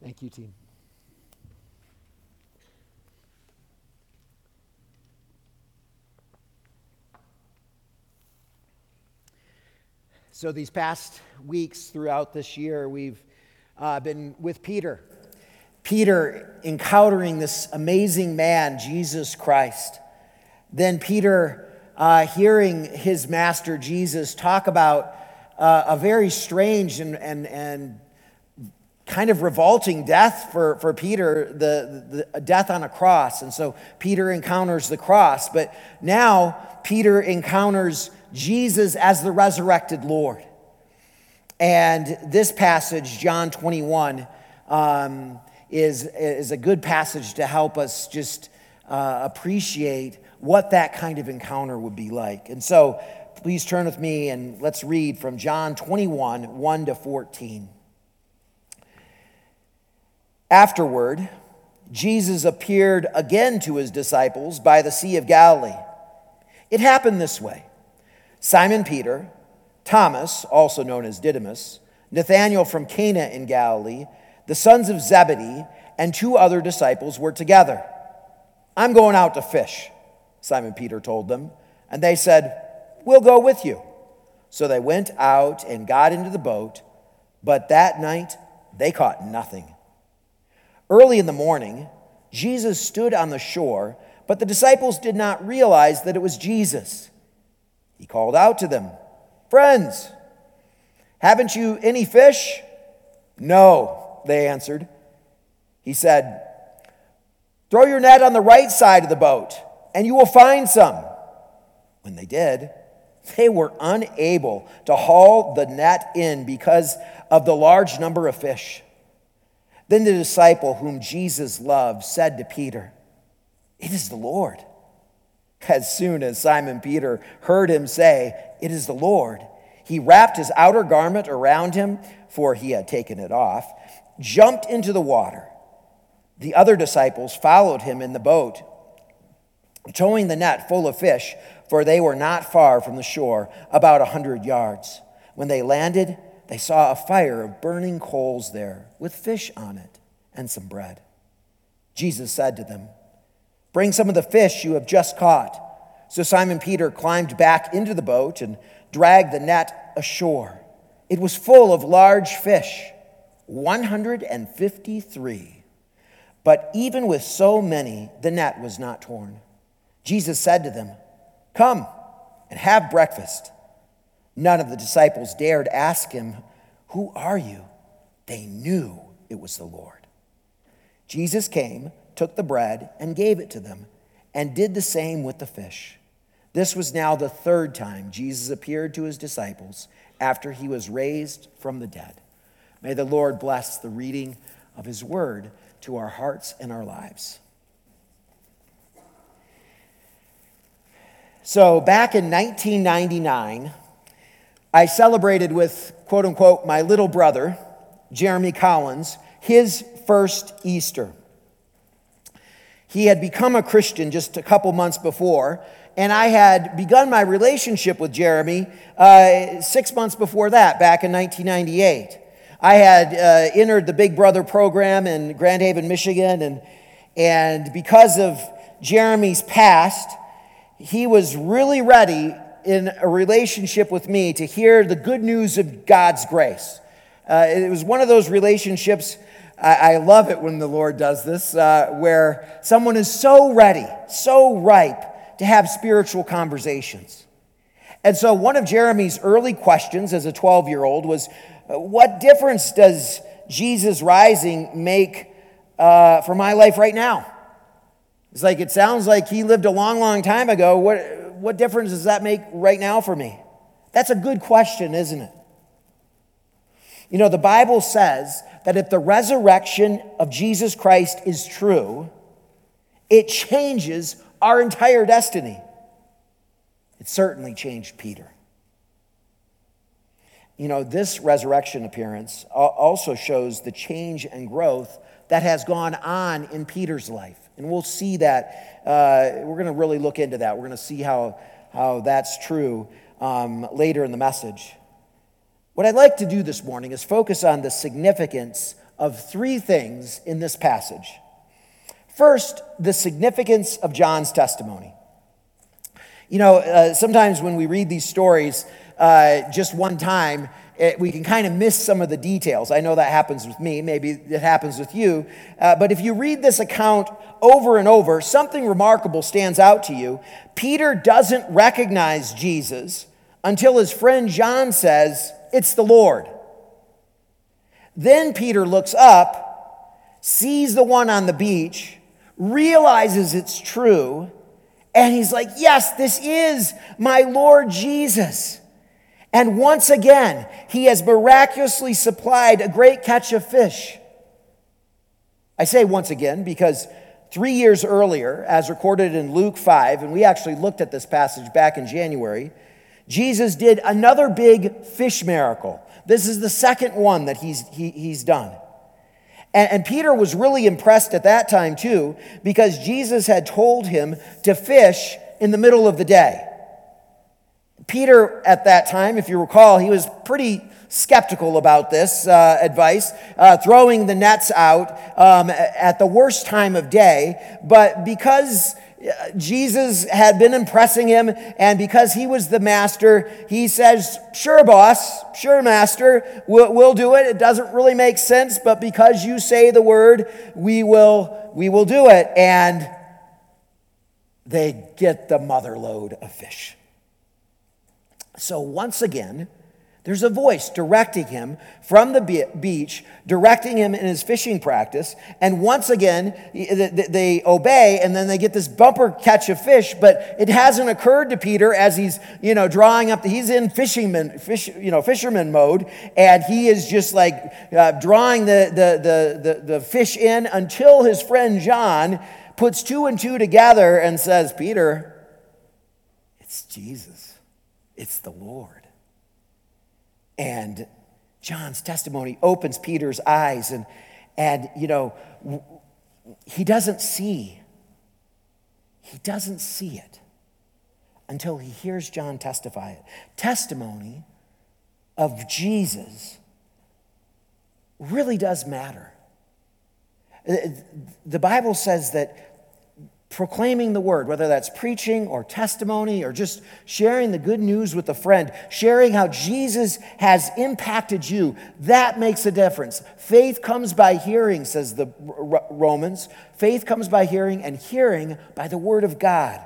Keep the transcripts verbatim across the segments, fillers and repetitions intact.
Thank you, team. So these past weeks throughout this year, we've uh, been with Peter. Peter encountering this amazing man, Jesus Christ. Then Peter uh, hearing his master, Jesus, talk about uh, a very strange and, and, and kind of revolting death for, for Peter, the, the death on a cross. And so Peter encounters the cross. But now Peter encounters Jesus as the resurrected Lord. And this passage, John twenty-one, um, is, is a good passage to help us just uh, appreciate what that kind of encounter would be like. And so please turn with me and let's read from John twenty-one, one to fourteen. Afterward, Jesus appeared again to his disciples by the Sea of Galilee. It happened this way. Simon Peter, Thomas, also known as Didymus, Nathanael from Cana in Galilee, the sons of Zebedee, and two other disciples were together. "I'm going out to fish," Simon Peter told them, and they said, "We'll go with you." So they went out and got into the boat, but that night they caught nothing. Early in the morning, Jesus stood on the shore, but the disciples did not realize that it was Jesus. He called out to them, "Friends, haven't you any fish?" "No," they answered. He said, "Throw your net on the right side of the boat, and you will find some." When they did, they were unable to haul the net in because of the large number of fish. Then the disciple whom Jesus loved said to Peter, "It is the Lord." As soon as Simon Peter heard him say, "It is the Lord," he wrapped his outer garment around him, for he had taken it off, jumped into the water. The other disciples followed him in the boat, towing the net full of fish, for they were not far from the shore, about a hundred yards. When they landed, they saw a fire of burning coals there, with fish on it and some bread. Jesus said to them, "Bring some of the fish you have just caught." So Simon Peter climbed back into the boat and dragged the net ashore. It was full of large fish, one hundred fifty-three. But even with so many, the net was not torn. Jesus said to them, "Come and have breakfast." None of the disciples dared ask him, "Who are you?" They knew it was the Lord. Jesus came, took the bread, and gave it to them, and did the same with the fish. This was now the third time Jesus appeared to his disciples after he was raised from the dead. May the Lord bless the reading of his word to our hearts and our lives. So back in nineteen ninety-nine, I celebrated with, quote unquote, my little brother, Jeremy Collins, his first Easter. He had become a Christian just a couple months before, and I had begun my relationship with Jeremy uh, six months before that, back in nineteen ninety-eight. I had uh, entered the Big Brother program in Grand Haven, Michigan, and, and because of Jeremy's past, he was really ready in a relationship with me to hear the good news of God's grace. Uh, it was one of those relationships, I, I love it when the Lord does this, uh, where someone is so ready, so ripe to have spiritual conversations. And so one of Jeremy's early questions as a twelve-year-old was, what difference does Jesus rising make uh, for my life right now? It's like, it sounds like he lived a long, long time ago. What What difference does that make right now for me? That's a good question, isn't it? You know, the Bible says that if the resurrection of Jesus Christ is true, it changes our entire destiny. It certainly changed Peter. You know, this resurrection appearance also shows the change and growth that has gone on in Peter's life. And we'll see that, uh, we're going to really look into that. We're going to see how, how that's true um, later in the message. What I'd like to do this morning is focus on the significance of three things in this passage. First, the significance of John's testimony. You know, uh, sometimes when we read these stories uh, just one time, it, we can kind of miss some of the details. I know that happens with me. Maybe it happens with you. Uh, but if you read this account over and over, something remarkable stands out to you. Peter doesn't recognize Jesus until his friend John says, "It's the Lord." Then Peter looks up, sees the one on the beach, realizes it's true, and he's like, "Yes, this is my Lord Jesus." And once again, he has miraculously supplied a great catch of fish. I say once again because three years earlier, as recorded in Luke five, and we actually looked at this passage back in January, Jesus did another big fish miracle. This is the second one that he's, he, he's done. And, and Peter was really impressed at that time too, because Jesus had told him to fish in the middle of the day. Peter, at that time, if you recall, he was pretty skeptical about this uh, advice, uh, throwing the nets out um, at the worst time of day. But because Jesus had been impressing him, and because he was the master, he says, "Sure, boss, sure, master, we'll, we'll do it. It doesn't really make sense, but because you say the word, we will, we will do it." And they get the mother load of fish. So once again, there's a voice directing him from the be- beach, directing him in his fishing practice. And once again, they obey, and then they get this bumper catch of fish. But it hasn't occurred to Peter as he's, you know, drawing up. The, he's in fisherman, fish, you know, fisherman mode, and he is just like uh, drawing the, the the the the fish in until his friend John puts two and two together and says, "Peter, it's Jesus. It's the Lord." And John's testimony opens Peter's eyes, and, and you know, he doesn't see. He doesn't see it until he hears John testify it. Testimony of Jesus really does matter. The Bible says that proclaiming the word, whether that's preaching or testimony or just sharing the good news with a friend, sharing how Jesus has impacted you, that makes a difference. Faith comes by hearing, says the Romans. Faith comes by hearing, and hearing by the word of God.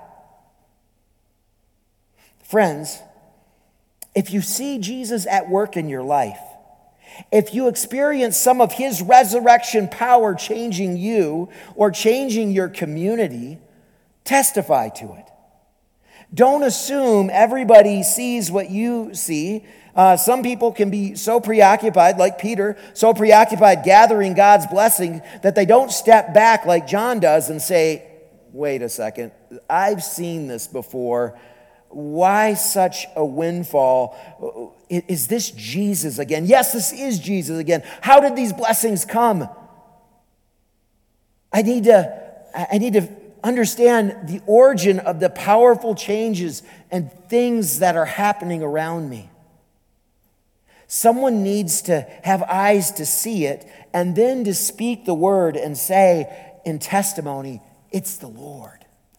Friends, if you see Jesus at work in your life, if you experience some of his resurrection power changing you or changing your community, testify to it. Don't assume everybody sees what you see. Uh, some people can be so preoccupied, like Peter, so preoccupied gathering God's blessing that they don't step back like John does and say, "Wait a second, I've seen this before. Why such a windfall? Is this Jesus again? Yes, this is Jesus again. How did these blessings come? I need to, I need to understand the origin of the powerful changes and things that are happening around me." Someone needs to have eyes to see it and then to speak the word and say in testimony, "It's the Lord."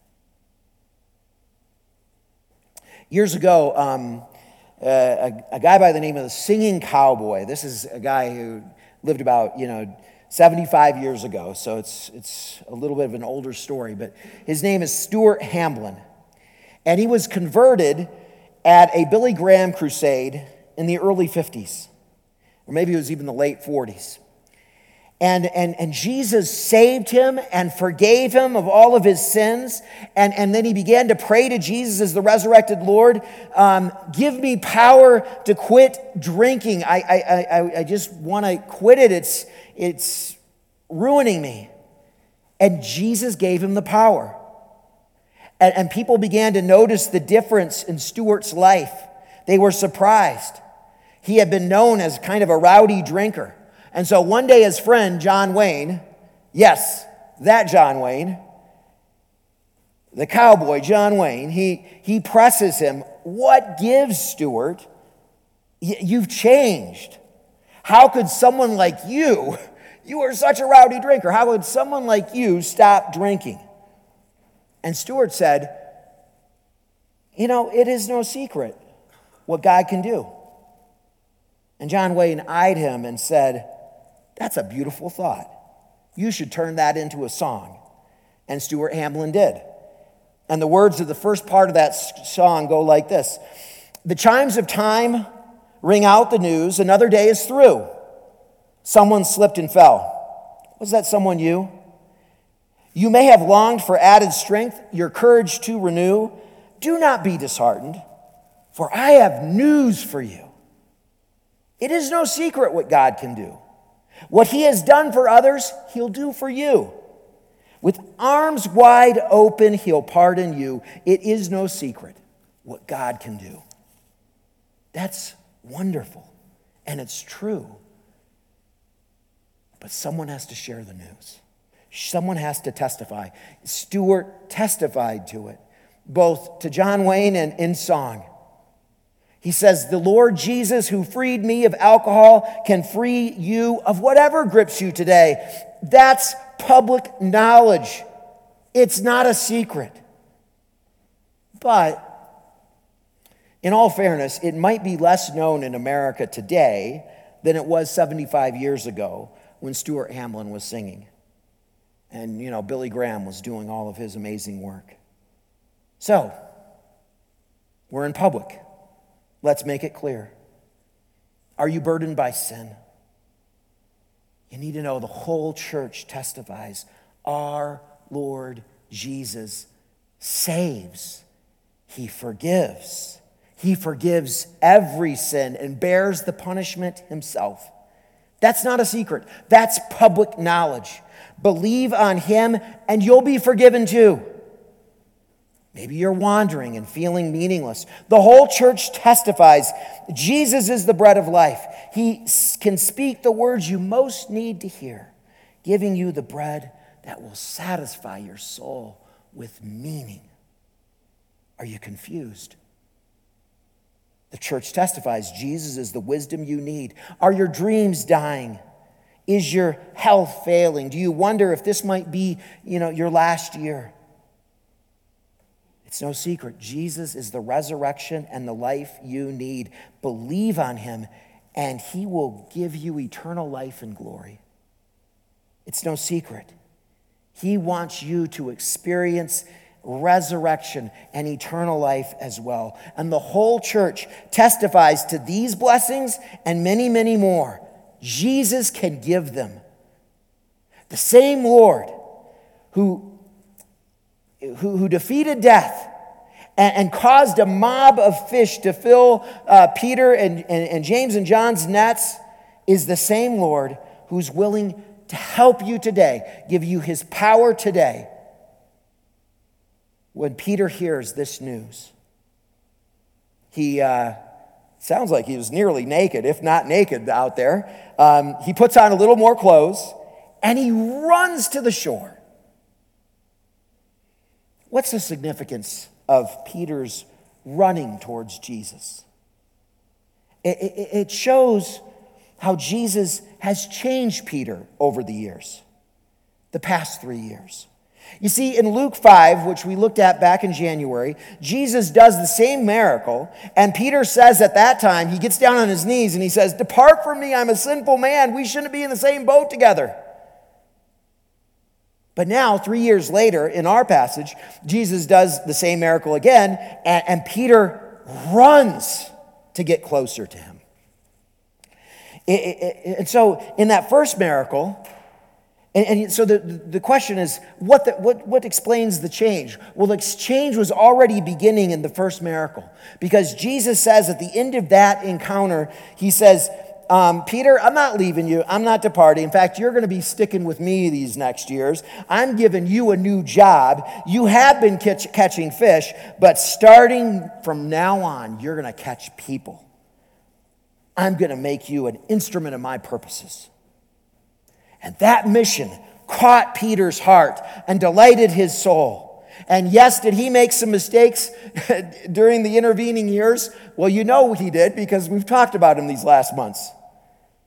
Years ago, um, uh, a, a guy by the name of the Singing Cowboy, this is a guy who lived about, you know, seventy-five years ago, so it's it's a little bit of an older story, but his name is Stuart Hamblin. And he was converted at a Billy Graham crusade in the early fifties, or maybe it was even the late forties. And, and, and Jesus saved him and forgave him of all of his sins. And, and then he began to pray to Jesus as the resurrected Lord, um, "Give me power to quit drinking. I, I, I, I just want to quit it. It's, it's ruining me." And Jesus gave him the power. And, and people began to notice the difference in Stuart's life. They were surprised. He had been known as kind of a rowdy drinker. And so one day his friend, John Wayne, yes, that John Wayne, the cowboy, John Wayne, he, he presses him, "What gives, Stuart? Y- you've changed. How could someone like you You are such a rowdy drinker. How would someone like you stop drinking? And Stuart said, you know, it is no secret what God can do. And John Wayne eyed him and said, that's a beautiful thought. You should turn that into a song. And Stuart Hamblin did. And the words of the first part of that song go like this. The chimes of time ring out the news. Another day is through. Someone slipped and fell. Was that someone you? You may have longed for added strength, your courage to renew. Do not be disheartened, for I have news for you. It is no secret what God can do. What he has done for others, he'll do for you. With arms wide open, he'll pardon you. It is no secret what God can do. That's wonderful, and it's true. But someone has to share the news. Someone has to testify. Stuart testified to it, both to John Wayne and in song. He says, the Lord Jesus who freed me of alcohol can free you of whatever grips you today. That's public knowledge. It's not a secret. But in all fairness, it might be less known in America today than it was seventy-five years ago when Stuart Hamblin was singing. And, you know, Billy Graham was doing all of his amazing work. So, we're in public. Let's make it clear. Are you burdened by sin? You need to know the whole church testifies. Our Lord Jesus saves. He forgives. He forgives every sin and bears the punishment himself. That's not a secret. That's public knowledge. Believe on him and you'll be forgiven too. Maybe you're wandering and feeling meaningless. The whole church testifies Jesus is the bread of life. He can speak the words you most need to hear, giving you the bread that will satisfy your soul with meaning. Are you confused? The church testifies Jesus is the wisdom you need. Are your dreams dying? Is your health failing? Do you wonder if this might be, you know, your last year? It's no secret. Jesus is the resurrection and the life you need. Believe on him, and he will give you eternal life and glory. It's no secret. He wants you to experience resurrection and eternal life as well. And the whole church testifies to these blessings and many, many more. Jesus can give them. The same Lord who Who, who defeated death and, and caused a mob of fish to fill uh, Peter and, and, and James and John's nets is the same Lord who's willing to help you today, give you his power today. When Peter hears this news, he uh, sounds like he was nearly naked, if not naked out there. Um, he puts on a little more clothes and he runs to the shore. What's the significance of Peter's running towards Jesus? It, it, it shows how Jesus has changed Peter over the years, the past three years. You see, in Luke five, which we looked at back in January, Jesus does the same miracle, and Peter says at that time, he gets down on his knees and he says, "Depart from me, I'm a sinful man. We shouldn't be in the same boat together." But now, three years later, in our passage, Jesus does the same miracle again, and, and Peter runs to get closer to him. It, it, and so, in that first miracle, and, and so the, the question is, what, the, what, what explains the change? Well, the change was already beginning in the first miracle, because Jesus says at the end of that encounter, he says, Um, Peter, I'm not leaving you. I'm not departing. In fact, you're going to be sticking with me these next years. I'm giving you a new job. You have been catch, catching fish, but starting from now on, you're going to catch people. I'm going to make you an instrument of my purposes. And that mission caught Peter's heart and delighted his soul. And yes, did he make some mistakes during the intervening years? Well, you know he did, because we've talked about him these last months.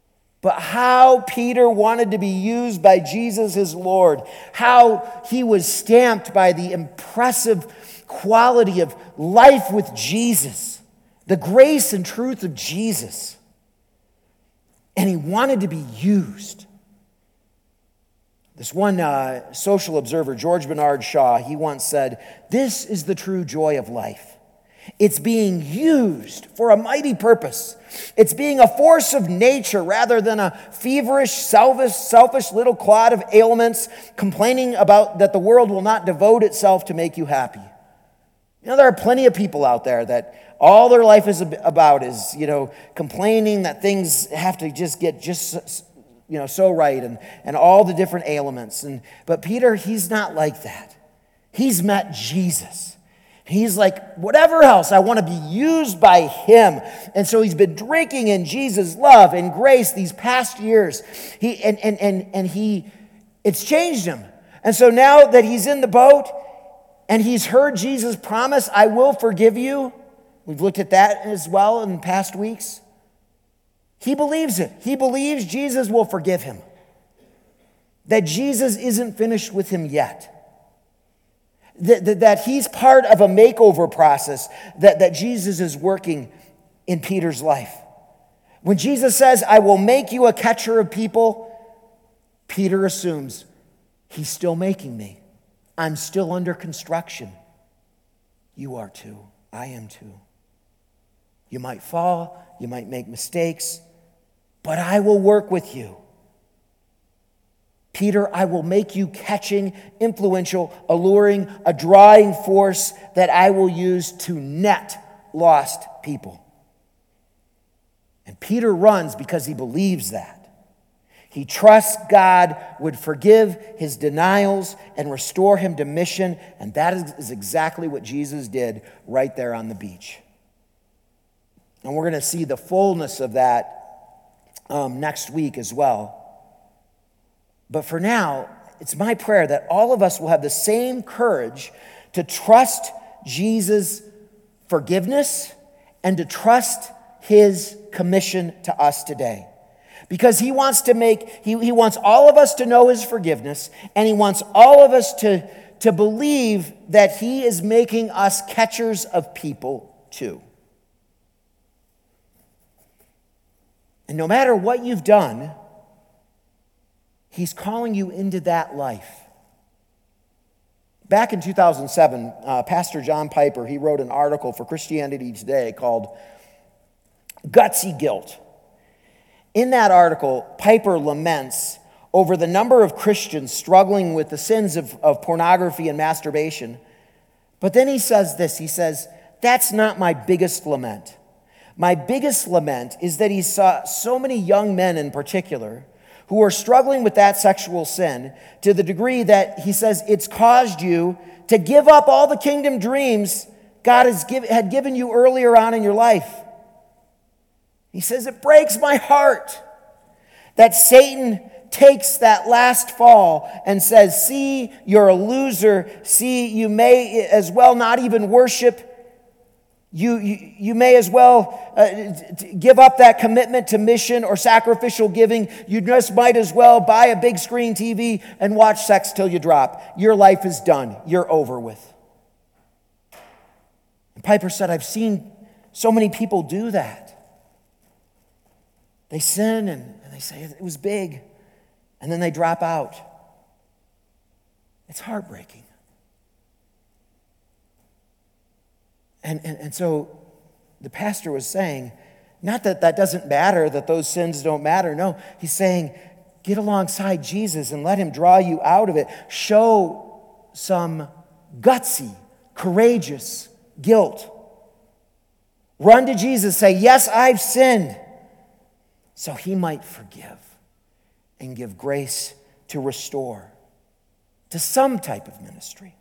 but how Peter wanted to be used by Jesus, his Lord, how he was stamped by the impressive quality of life with Jesus, the grace and truth of Jesus. And he wanted to be used. This one uh, social observer, George Bernard Shaw, he once said, "This is the true joy of life. It's being used for a mighty purpose. It's being a force of nature rather than a feverish, selfish, selfish little clod of ailments complaining about that the world will not devote itself to make you happy." You know, there are plenty of people out there that all their life is about is, you know, complaining that things have to just get just, you know, so right and, and all the different ailments. And but Peter, he's not like that. He's met Jesus. He's like, whatever else, I want to be used by him. And so he's been drinking in Jesus' love and grace these past years. He and and and and he it's changed him. And so now that he's in the boat and he's heard Jesus promise, "I will forgive you." We've looked at that as well in past weeks. He believes it. He believes Jesus will forgive him. That Jesus isn't finished with him yet. That, that, that he's part of a makeover process that, that Jesus is working in Peter's life. When Jesus says, "I will make you a catcher of people," Peter assumes, he's still making me. I'm still under construction. You are too. I am too. You might fall, you might make mistakes, but I will work with you. Peter, I will make you catching, influential, alluring, a drawing force that I will use to net lost people. And Peter runs because he believes that. He trusts God would forgive his denials and restore him to mission, and that is exactly what Jesus did right there on the beach. And we're going to see the fullness of that um, next week as well. But for now, it's my prayer that all of us will have the same courage to trust Jesus' forgiveness and to trust his commission to us today. Because he wants to make, he, he wants all of us to know his forgiveness, and he wants all of us to, to believe that he is making us catchers of people too. And no matter what you've done, he's calling you into that life. Back in two thousand seven, uh, Pastor John Piper, he wrote an article for Christianity Today called Gutsy Guilt. In that article, Piper laments over the number of Christians struggling with the sins of, of pornography and masturbation. But then he says this, he says, "That's not my biggest lament. My biggest lament is that he saw so many young men in particular who are struggling with that sexual sin to the degree that he says it's caused you to give up all the kingdom dreams God has give, had given you earlier on in your life." He says, "It breaks my heart that Satan takes that last fall and says, 'See, you're a loser. See, you may as well not even worship. You, you, you may as well uh, give up that commitment to mission or sacrificial giving. You just might as well buy a big screen T V and watch sex till you drop. Your life is done. You're over with.'" And Piper said, "I've seen so many people do that. They sin and, and they say it was big, and then they drop out. It's heartbreaking." And, and, and so the pastor was saying, not that that doesn't matter, that those sins don't matter. No, he's saying, get alongside Jesus and let him draw you out of it. Show some gutsy, courageous guilt. Run to Jesus, say, "Yes, I've sinned," so he might forgive and give grace to restore to some type of ministry.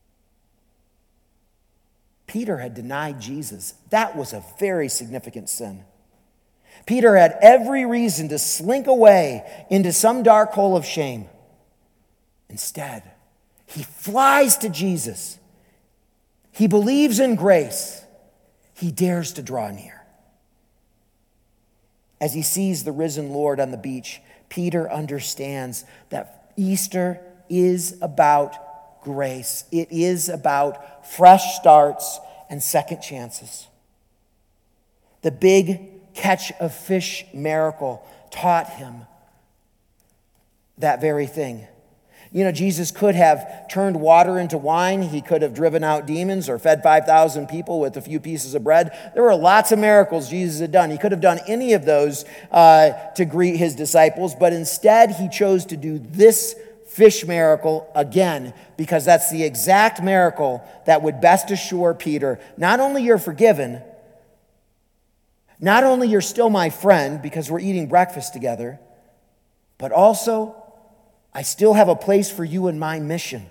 Peter had denied Jesus. That was a very significant sin. Peter had every reason to slink away into some dark hole of shame. Instead, he flies to Jesus. He believes in grace. He dares to draw near. As he sees the risen Lord on the beach, Peter understands that Easter is about grace. It is about fresh starts and second chances. The big catch of fish miracle taught him that very thing. You know, Jesus could have turned water into wine. He could have driven out demons or fed five thousand people with a few pieces of bread. There were lots of miracles Jesus had done. He could have done any of those uh, to greet his disciples, but instead he chose to do this fish miracle again, because that's the exact miracle that would best assure Peter, not only you're forgiven, not only you're still my friend because we're eating breakfast together, but also I still have a place for you in my mission.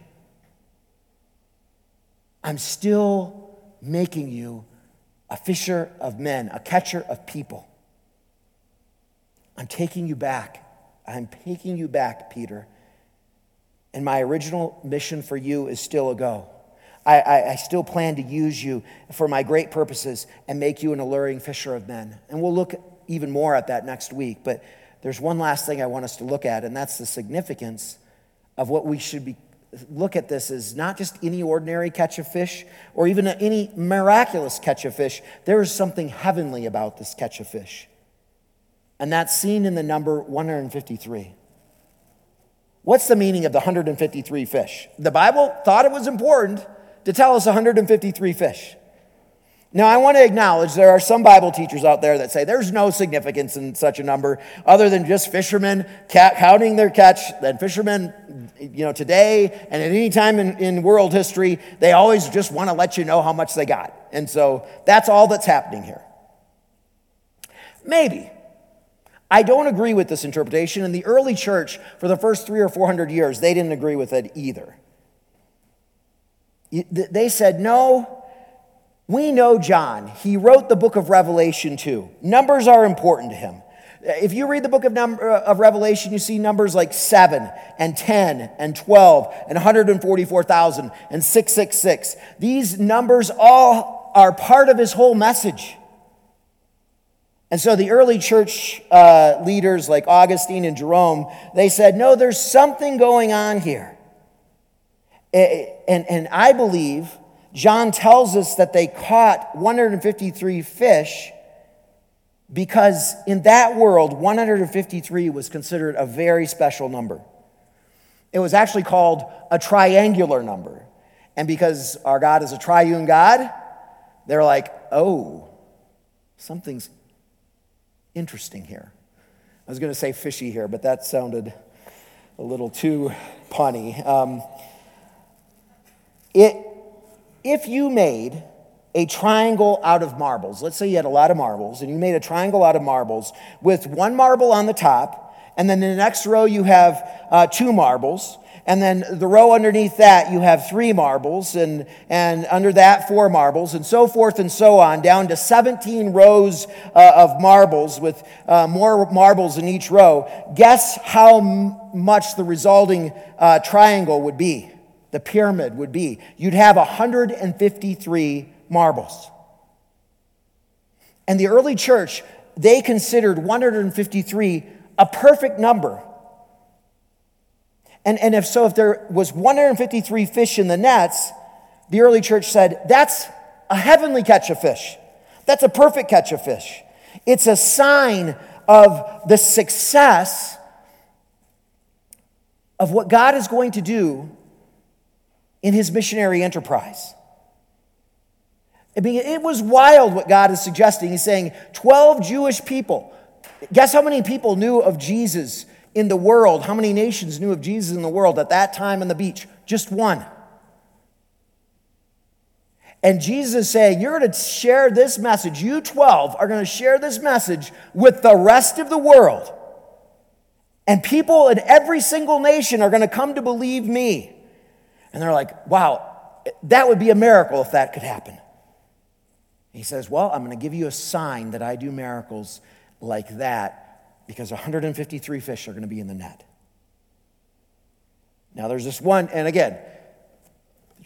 I'm still making you a fisher of men, a catcher of people. I'm taking you back. I'm taking you back, Peter. And my original mission for you is still a go. I, I, I still plan to use you for my great purposes and make you an alluring fisher of men. And we'll look even more at that next week. But there's one last thing I want us to look at, and that's the significance of what we should be look at this as not just any ordinary catch of fish or even any miraculous catch of fish. There is something heavenly about this catch of fish. And that's seen in the number one hundred fifty-three. What's the meaning of the one hundred fifty-three fish? The Bible thought it was important to tell us one hundred fifty-three fish. Now, I want to acknowledge there are some Bible teachers out there that say there's no significance in such a number other than just fishermen counting their catch. Then fishermen, you know, today and at any time in, in world history, they always just want to let you know how much they got. And so that's all that's happening here. Maybe. I don't agree with this interpretation. In the early church, for the first three or four hundred years, they didn't agree with it either. They said, no, we know John. He wrote the book of Revelation too. Numbers are important to him. If you read the book of, number, of Revelation, you see numbers like seven and ten and twelve and one hundred forty-four thousand and six six six. These numbers all are part of his whole message. And so the early church uh, leaders like Augustine and Jerome, they said, no, there's something going on here. And, and I believe John tells us that they caught one hundred fifty-three fish because in that world, one hundred fifty-three was considered a very special number. It was actually called a triangular number. And because our God is a triune God, they're like, oh, something's interesting here. I was going to say fishy here, but that sounded a little too punny. Um, it, if you made a triangle out of marbles, let's say you had a lot of marbles, and you made a triangle out of marbles with one marble on the top, and then in the next row you have uh, two marbles, and then the row underneath that you have three marbles, and, and under that four marbles, and so forth and so on, down to seventeen rows uh, of marbles with uh, more marbles in each row. Guess how m- much the resulting uh, triangle would be, the pyramid would be. You'd have one hundred fifty-three marbles. And the early church, they considered one hundred fifty-three a perfect number. And, and if so, if there was one hundred fifty-three fish in the nets, the early church said, that's a heavenly catch of fish. That's a perfect catch of fish. It's a sign of the success of what God is going to do in his missionary enterprise. I mean, it was wild what God is suggesting. He's saying twelve Jewish people. Guess how many people knew of Jesus in the world? How many nations knew of Jesus in the world at that time on the beach? Just one. And Jesus is saying, you're going to share this message. You twelve are going to share this message with the rest of the world. And people in every single nation are going to come to believe me. And they're like, wow, that would be a miracle if that could happen. He says, well, I'm going to give you a sign that I do miracles like that because one hundred fifty-three fish are going to be in the net. Now there's this one, and again,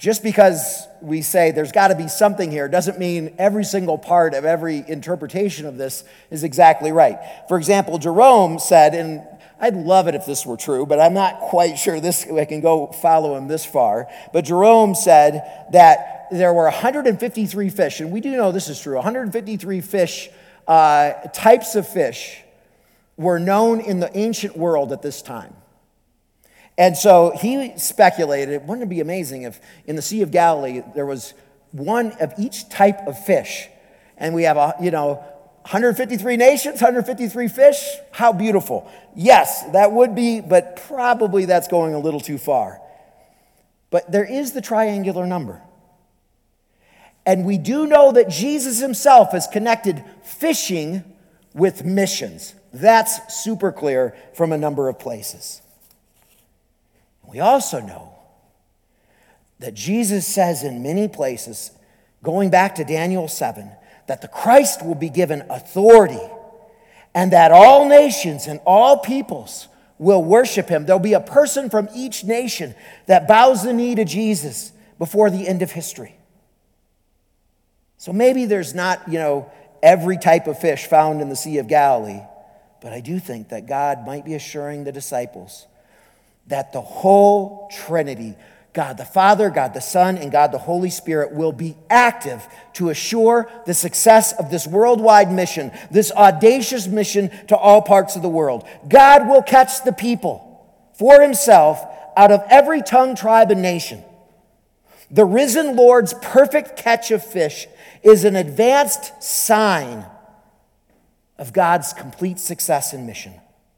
Just because we say there's got to be something here doesn't mean every single part of every interpretation of this is exactly right. For example, Jerome said, and I'd love it if this were true, but I'm not quite sure this, I can go follow him this far. But Jerome said that there were one hundred fifty-three fish, and we do know this is true. one hundred fifty-three fish, uh, types of fish, were known in the ancient world at this time. And so he speculated, wouldn't it be amazing if in the Sea of Galilee there was one of each type of fish, and we have, a, you know, one hundred fifty-three nations, one hundred fifty-three fish? How beautiful. Yes, that would be, but probably that's going a little too far. But there is the triangular number. And we do know that Jesus himself has connected fishing with missions. That's super clear from a number of places. We also know that Jesus says in many places, going back to Daniel seven, that the Christ will be given authority and that all nations and all peoples will worship him. There'll be a person from each nation that bows the knee to Jesus before the end of history. So maybe there's not, you know, every type of fish found in the Sea of Galilee, but I do think that God might be assuring the disciples that the whole Trinity, God the Father, God the Son, and God the Holy Spirit will be active to assure the success of this worldwide mission, this audacious mission to all parts of the world. God will catch the people for himself out of every tongue, tribe, and nation. The risen Lord's perfect catch of fish is an advanced sign of God's complete success and mission.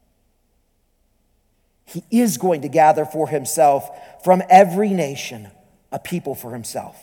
He is going to gather for himself from every nation a people for himself.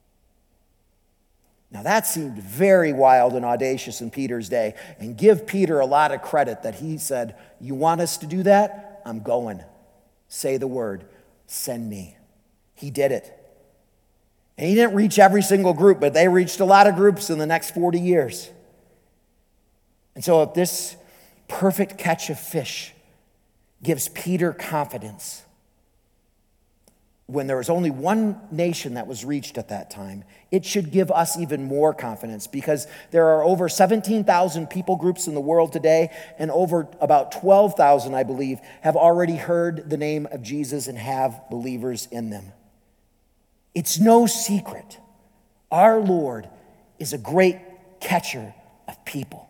Now that seemed very wild and audacious in Peter's day, and give Peter a lot of credit that he said, you want us to do that? I'm going. Say the word. Send me. He did it. And he didn't reach every single group, but they reached a lot of groups in the next forty years. And so if this perfect catch of fish gives Peter confidence when there was only one nation that was reached at that time, it should give us even more confidence because there are over seventeen thousand people groups in the world today, and over about twelve thousand, I believe, have already heard the name of Jesus and have believers in them. It's no secret. Our Lord is a great catcher of people.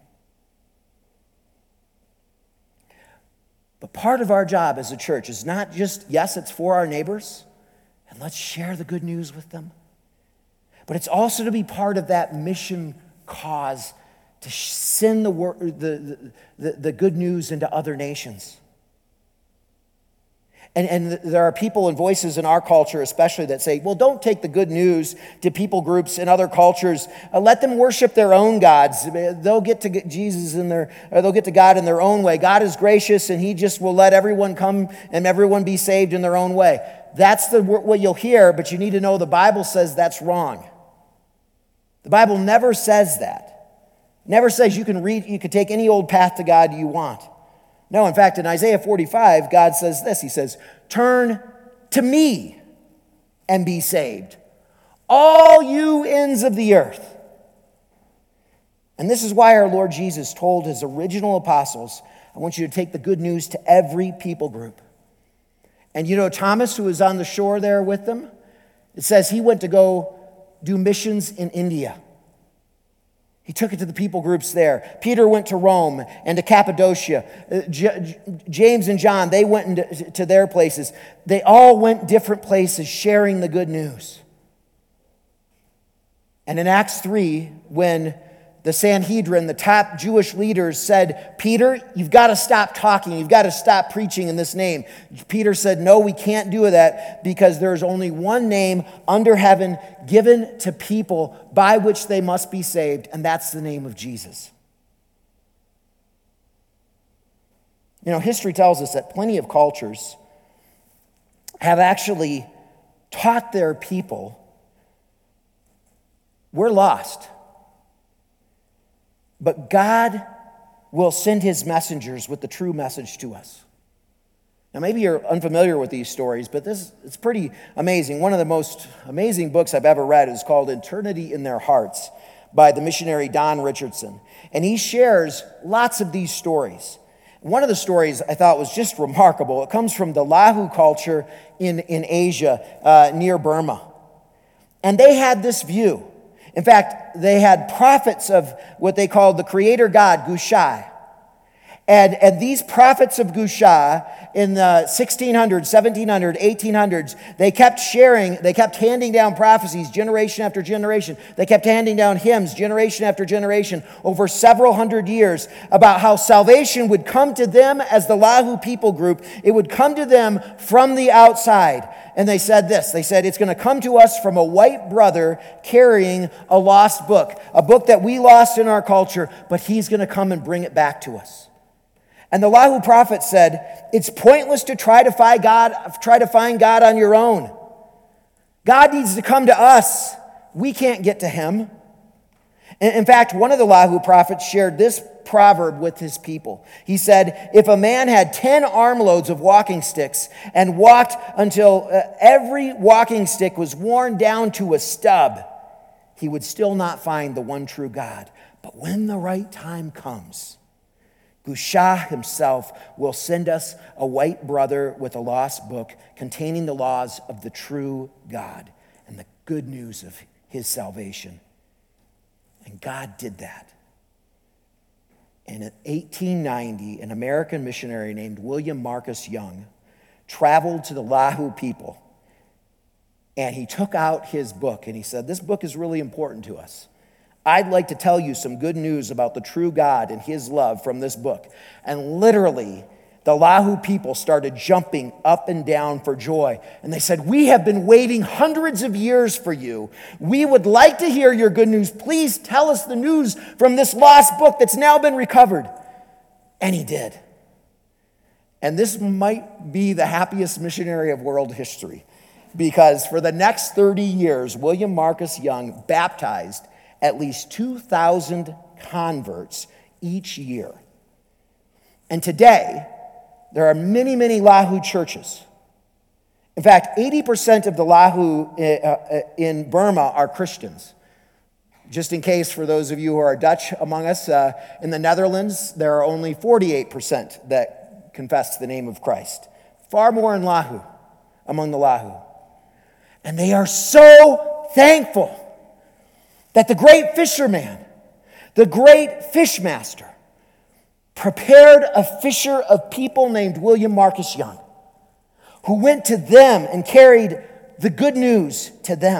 But part of our job as a church is not just, yes, it's for our neighbors, and let's share the good news with them. But it's also to be part of that mission cause to send the, wor- the, the, the good news into other nations. And, and there are people and voices in our culture especially that say, well, don't take the good news to people groups in other cultures. Uh, let them worship their own gods. They'll get to get Jesus in their, or they'll get to God in their own way. God is gracious and he just will let everyone come and everyone be saved in their own way. That's the, what you'll hear, but you need to know the Bible says that's wrong. The Bible never says that. Never says you can read, you can take any old path to God you want. No, in fact, in Isaiah forty-five, God says this. He says, turn to me and be saved, all you ends of the earth. And this is why our Lord Jesus told his original apostles, I want you to take the good news to every people group. And you know Thomas, who was on the shore there with them? It says he went to go do missions in India. He took it to the people groups there. Peter went to Rome and to Cappadocia. Uh, J- James and John, they went into, to their places. They all went different places sharing the good news. And in Acts three, when the Sanhedrin, the top Jewish leaders said, Peter, you've got to stop talking. You've got to stop preaching in this name. Peter said, no, we can't do that because there's only one name under heaven given to people by which they must be saved, and that's the name of Jesus. You know, history tells us that plenty of cultures have actually taught their people, we're lost. But God will send his messengers with the true message to us. Now, maybe you're unfamiliar with these stories, but this it's pretty amazing. One of the most amazing books I've ever read is called Eternity in Their Hearts by the missionary Don Richardson. And he shares lots of these stories. One of the stories I thought was just remarkable. It comes from the Lahu culture in, in Asia, uh, near Burma. And they had this view. In fact, they had prophets of what they called the creator god, Gushai. And, and these prophets of Gushai in the sixteen hundreds, seventeen hundreds, eighteen hundreds, they kept sharing, they kept handing down prophecies generation after generation. They kept handing down hymns generation after generation over several hundred years about how salvation would come to them as the Lahu people group. It would come to them from the outside. And they said this, they said, it's going to come to us from a white brother carrying a lost book, a book that we lost in our culture, but he's going to come and bring it back to us. And the Lahu prophet said, it's pointless to try to find God, try to find God on your own. God needs to come to us. We can't get to him. In fact, one of the Lahu prophets shared this proverb with his people. He said, if a man had ten armloads of walking sticks and walked until uh, every walking stick was worn down to a stub, he would still not find the one true God. But when the right time comes, Gushai himself will send us a white brother with a lost book containing the laws of the true God and the good news of his salvation. And God did that. And in eighteen ninety, an American missionary named William Marcus Young traveled to the Lahu people. And he took out his book and he said, this book is really important to us. I'd like to tell you some good news about the true God and his love from this book. And literally, the Lahu people started jumping up and down for joy. And they said, we have been waiting hundreds of years for you. We would like to hear your good news. Please tell us the news from this lost book that's now been recovered. And he did. And this might be the happiest missionary of world history, because for the next thirty years, William Marcus Young baptized at least two thousand converts each year. And today, there are many, many Lahu churches. In fact, eighty percent of the Lahu in Burma are Christians. Just in case, for those of you who are Dutch among us, uh, in the Netherlands, there are only forty-eight percent that confess the name of Christ. Far more in Lahu, among the Lahu. And they are so thankful that the great fisherman, the great fishmaster, prepared a fisher of people named William Marcus Young, who went to them and carried the good news to them.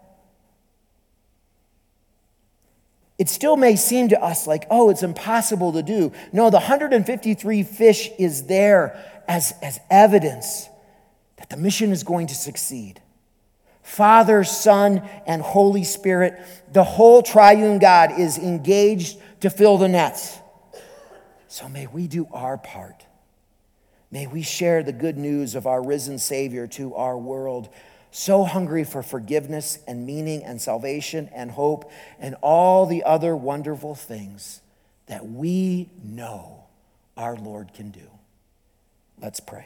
It still may seem to us like, oh, it's impossible to do. No, the one hundred fifty-three fish is there as, as evidence that the mission is going to succeed. Father, Son, and Holy Spirit, the whole triune God is engaged to fill the nets. So may we do our part. May we share the good news of our risen Savior to our world, so hungry for forgiveness and meaning and salvation and hope and all the other wonderful things that we know our Lord can do. Let's pray.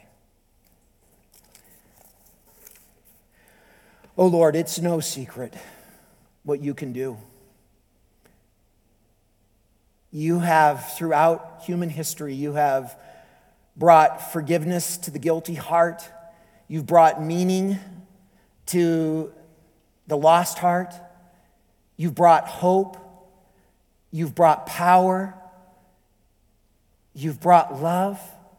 Oh Lord, it's no secret what you can do. You have, throughout human history, you have brought forgiveness to the guilty heart. You've brought meaning to the lost heart. You've brought hope. You've brought power. You've brought love.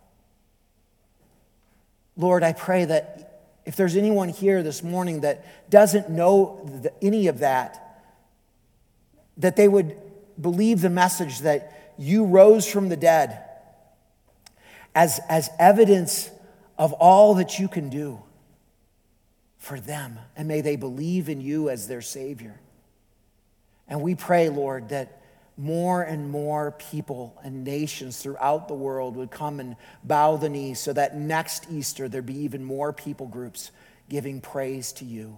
Lord, I pray that if there's anyone here this morning that doesn't know any of that, that they would believe the message that you rose from the dead as, as evidence of all that you can do for them. And may they believe in you as their Savior. And we pray, Lord, that more and more people and nations throughout the world would come and bow the knee so that next Easter there'd be even more people groups giving praise to you.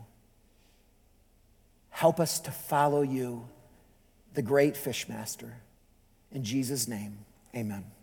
Help us to follow you, the great fishmaster. In Jesus' name, amen.